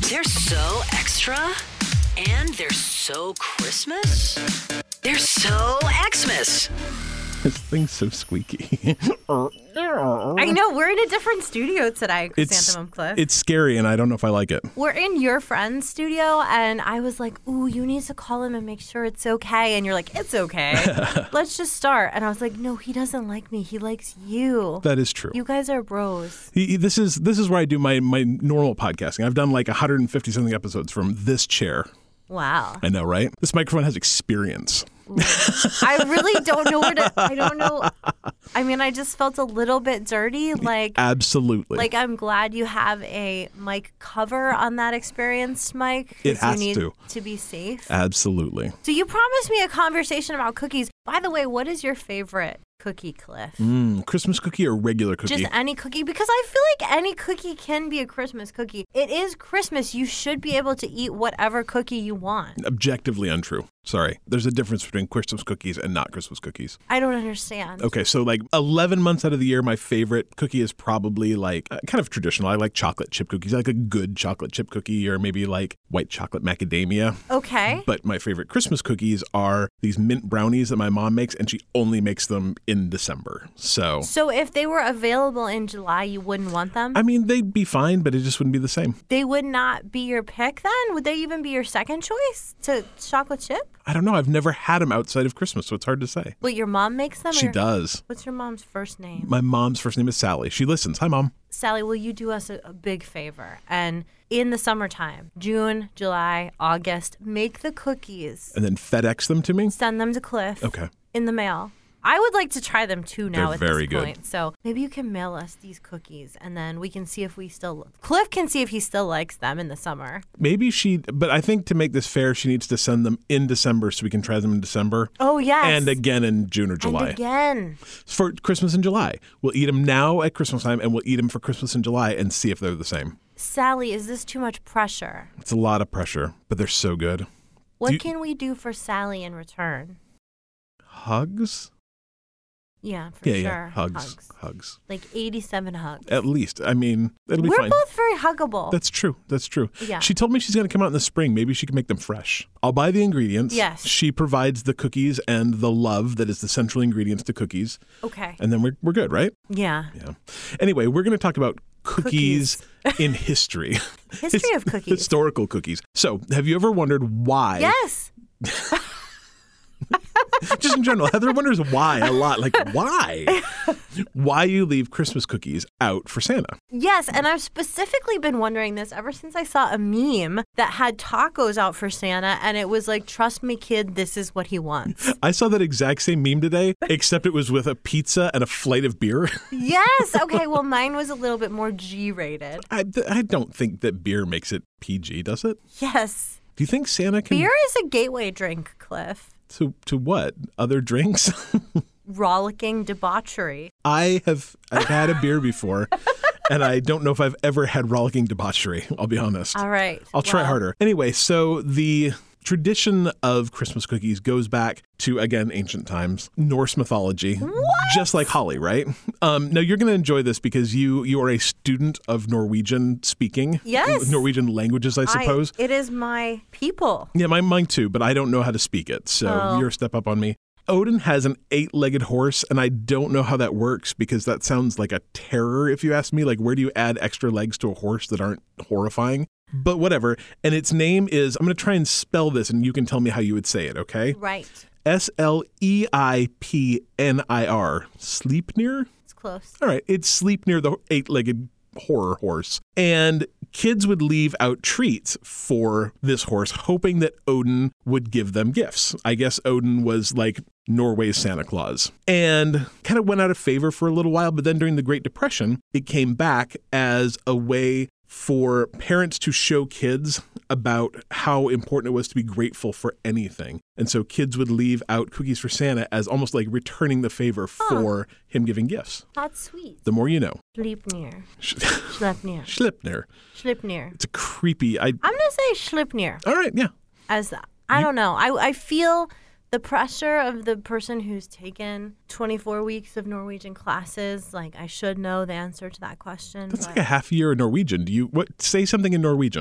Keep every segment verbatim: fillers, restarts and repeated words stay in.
They're so extra, and they're so Christmas. They're so Xmas. This thing's so squeaky. I know. We're in a different studio today, It's, Chrysanthemum Cliff. it's scary, and I don't know if I like it. We're in your friend's studio, and I was like, ooh, you need to call him and make sure it's okay. And you're like, it's okay. Let's just start. And I was like, no, he doesn't like me. He likes you. That is true. You guys are bros. He, he- this is this is where I do my, my normal podcasting. I've done like one hundred fifty something episodes from this chair. Wow. I know, right? This microphone has experience. I really don't know where to, I don't know. I mean, I just felt a little bit dirty. Like, Absolutely. like I'm glad you have a mic cover on that experienced mic. 'cause It has you need to. to be safe. Absolutely. So you promised me a conversation about cookies. By the way, what is your favorite cookie, Cliff? Mm, Christmas cookie or regular cookie? Just any cookie? Because I feel like any cookie can be a Christmas cookie. It is Christmas. You should be able to eat whatever cookie you want. Objectively untrue. Sorry. There's a difference between Christmas cookies and not Christmas cookies. I don't understand. Okay, so like eleven months out of the year, my favorite cookie is probably like uh, kind of traditional. I like chocolate chip cookies. I like a good chocolate chip cookie or maybe like white chocolate macadamia. Okay. But my favorite Christmas cookies are these mint brownies that my mom makes, and she only makes them in December. So, So if they were available in July, you wouldn't want them? I mean, they'd be fine, but it just wouldn't be the same. They would not be your pick then? Would they even be your second choice to chocolate chip? I don't know. I've never had them outside of Christmas, so it's hard to say. Wait, your mom makes them? She or- does. What's your mom's first name? My mom's first name is Sally. She listens. Hi, Mom. Sally, will you do us a, a big favor? And in the summertime, June, July, August, make the cookies. And then FedEx them to me? Send them to Cliff. Okay. In the mail. I would like to try them too now They're at very this good. point. So maybe you can mail us these cookies and then we can see if we still Cliff can see if he still likes them in the summer. Maybe she, but I think to make this fair, she needs to send them in December so we can try them in December. Oh yes. And again in June or And July. again. For Christmas and July. We'll eat them now at Christmas time and we'll eat them for Christmas and July and see if they're the same. Sally, is this too much pressure? It's a lot of pressure, but they're so good. What Do you- can we do for Sally in return? Hugs? Yeah, for Yeah, sure. yeah. Hugs. Hugs. Hugs. Like eighty-seven hugs. At least. I mean, it'll be We're fine. both very huggable. That's true. That's true. Yeah. She told me she's going to come out in the spring. Maybe she can make them fresh. I'll buy the ingredients. Yes. She provides the cookies and the love that is the central ingredients to cookies. Okay. And then we're, we're good, right? Yeah. Yeah. Anyway, we're going to talk about cookies, in history. History of cookies. Historical cookies. So, have you ever wondered why? Yes. Just in general, Heather wonders why a lot. Like, why? Why you leave Christmas cookies out for Santa? Yes, and I've specifically been wondering this ever since I saw a meme that had tacos out for Santa, and it was like, trust me, kid, this is what he wants. I saw that exact same meme today, except it was with a pizza and a flight of beer. Yes. Okay, well, mine was a little bit more G-rated. I, I don't think that beer makes it P G, does it? Yes. Do you think Santa can... Beer is a gateway drink, Cliff. To, to what? Other drinks? Rollicking debauchery. I have I've had a beer before, and I don't know if I've ever had rollicking debauchery, I'll be honest. All right. I'll try well, harder. Anyway, so the tradition of Christmas cookies goes back to, again, ancient times, Norse mythology, What? just like holly, right? Um, now, you're going to enjoy this because you you are a student of Norwegian speaking. Yes. Norwegian languages, I suppose. I, it is my people. Yeah, my mine too, but I don't know how to speak it, so Oh. you're a step up on me. Odin has an eight-legged horse, and I don't know how that works because that sounds like a terror if you ask me. Like, where do you add extra legs to a horse that aren't horrifying? But whatever. And its name is, I'm going to try and spell this, and you can tell me how you would say it, okay? Right. S L E I P N I R. Sleipnir? It's close. All right, it's Sleipnir, the eight-legged horror horse. And kids would leave out treats for this horse, hoping that Odin would give them gifts. I guess Odin was like Norway's Santa Claus. And kind of went out of favor for a little while, but then during the Great Depression, it came back as a way for parents to show kids about how important it was to be grateful for anything. And so kids would leave out cookies for Santa as almost like returning the favor for him giving gifts. That's sweet. The more you know. Sleipnir. Sh- Schleipnir. Schlipner. Schlipnir. It's a creepy... I. I'm going to say Schlipnir All right, yeah. as that. I don't know. I, I feel the pressure of the person who's taken twenty-four weeks of Norwegian classes. Like, I should know the answer to that question. That's but like a half year in Norwegian. Do you what? Say something in Norwegian.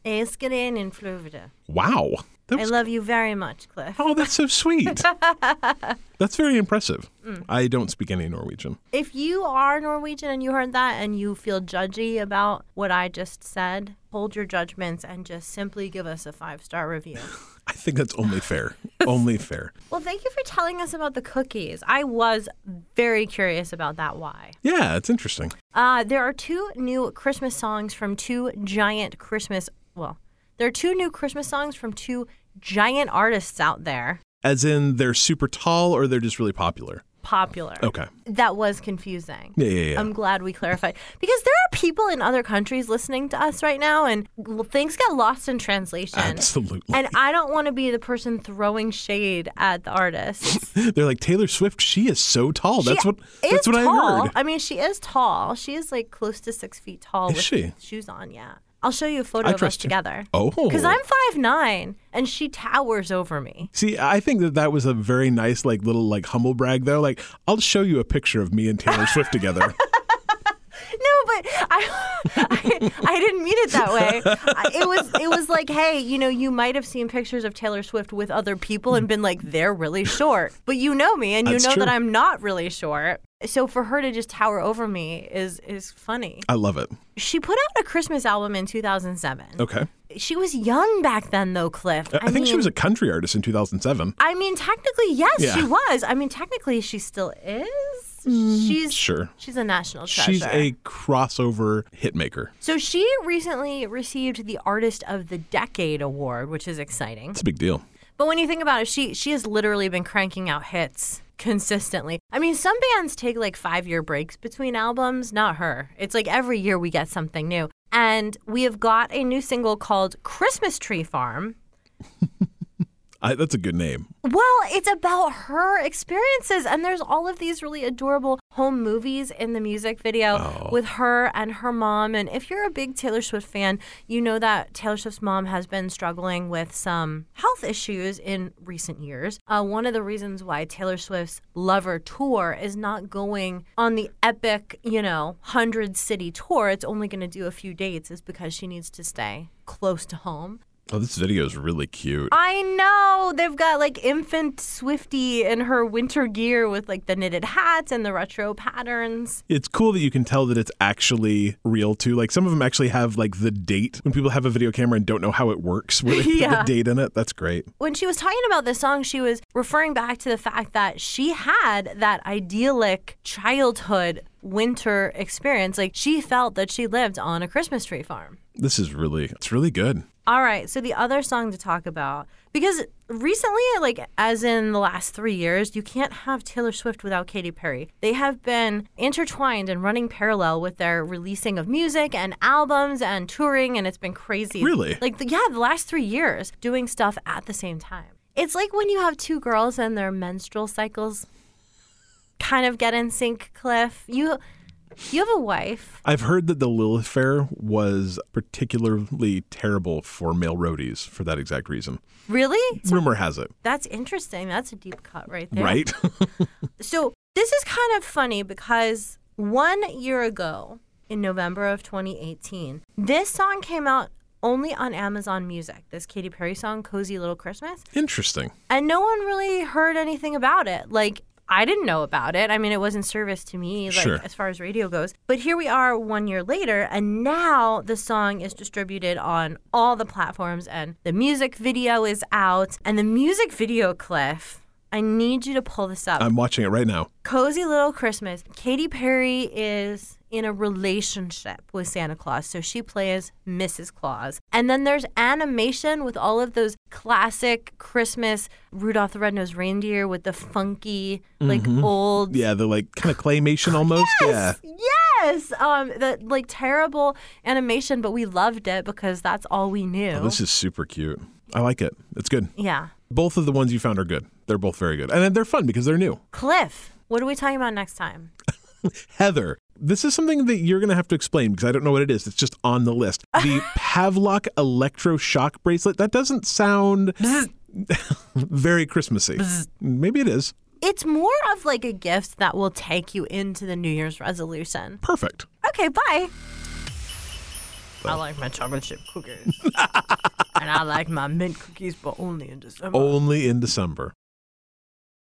Älskaren in Florida. Wow. That I was- love you very much, Cliff. Oh, that's so sweet. That's very impressive. Mm. I don't speak any Norwegian. If you are Norwegian and you heard that and you feel judgy about what I just said, hold your judgments and just simply give us a five-star review. I think that's only fair. Only fair. Well, thank you for telling us about the cookies. I was very curious about that. Why? Yeah, it's interesting. Uh, there are two new Christmas songs from two giant Christmas, well, there are two new Christmas songs from two giant artists out there. As in they're super tall or they're just really popular? Popular. Okay. That was confusing. Yeah, yeah, yeah. I'm glad we clarified. Because there are people in other countries listening to us right now, and things get lost in translation. Absolutely. And I don't want to be the person throwing shade at the artists. They're like, Taylor Swift, she is so tall. She That's what is That's what tall. I heard. I mean, she is tall. She is like close to six feet tall Is with she? shoes on, yeah. I'll show you a photo I of us trust you. together. Oh. Because I'm five nine, and she towers over me. See, I think that that was a very nice, like, little, like, humble brag, though. Like, I'll show you a picture of me and Taylor Swift together. No, but I, I, I didn't mean it that way. I, it was, it was like, hey, you know, you might have seen pictures of Taylor Swift with other people and been like, they're really short. But you know me, and you That's know true. that I'm not really short. So for her to just tower over me is is funny. I love it. She put out a Christmas album in two thousand seven. Okay. She was young back then, though, Cliff. I, I think mean, she was a country artist in two thousand seven. I mean, technically, yes, Yeah. she was. I mean, technically, she still is. She's Sure. She's a national treasure. She's a crossover hitmaker. So she recently received the Artist of the Decade award, which is exciting. It's a big deal. But when you think about it, she she has literally been cranking out hits consistently. I mean, some bands take like five-year breaks between albums. Not her. It's like every year we get something new. And we have got a new single called Christmas Tree Farm. I, that's a good name. Well, it's about her experiences, and there's all of these really adorable home movies in the music video Oh. with her and her mom. And if you're a big Taylor Swift fan, you know that Taylor Swift's mom has been struggling with some health issues in recent years. Uh, one of the reasons why Taylor Swift's Lover tour is not going on the epic, you know, hundred city tour, it's only going to do a few dates, is because she needs to stay close to home. Oh, this video is really cute. I know. They've got like infant Swiftie in her winter gear with like the knitted hats and the retro patterns. It's cool that you can tell that it's actually real too. Like some of them actually have like the date when people have a video camera and don't know how it works, where they Yeah. put the date in it. That's great. When she was talking about this song, she was referring back to the fact that she had that idyllic childhood winter experience. Like she felt that she lived on a Christmas tree farm. This is really, it's really good. All right, so the other song to talk about, because recently, like as in the last three years, you can't have Taylor Swift without Katy Perry. They have been intertwined and running parallel with their releasing of music and albums and touring, and it's been crazy. Really? Like, the, yeah, the last three years doing stuff at the same time. It's like when you have two girls and their menstrual cycles kind of get in sync, Cliff. You... You have a wife. I've heard that the Lilith Fair was particularly terrible for male roadies for that exact reason. Really? Rumor has it. That's interesting. That's a deep cut right there. Right? So this is kind of funny because one year ago, in November of twenty eighteen, this song came out only on Amazon Music, this Katy Perry song, Cozy Little Christmas. Interesting. And no one really heard anything about it. Like, I didn't know about it. I mean, it wasn't service to me, like Sure. as far as radio goes. But here we are one year later, and now the song is distributed on all the platforms, and the music video is out. And the music video, Cliff, I need you to pull this up. I'm watching it right now. Cozy Little Christmas. Katy Perry is in a relationship with Santa Claus, so she plays Missus Claus. And then there's animation with all of those classic Christmas Rudolph the Red-Nosed Reindeer with the funky, like old. Yeah, the like kind of claymation almost. Yes, Yeah. yes. Um, the like terrible animation, but we loved it because that's all we knew. Oh, this is super cute. I like it. It's good. yeah. Both of the ones you found are good. They're both very good. And then they're fun because they're new. Cliff, what are we talking about next time? Heather, this is something that you're going to have to explain because I don't know what it is. It's just on the list. The Pavlok electroshock bracelet. That doesn't sound very Christmassy. Maybe it is. It's more of like a gift that will take you into the New Year's resolution. Perfect. Okay, bye. though. I like my chocolate chip cookies. And I like my mint cookies, but only in December. Only in December.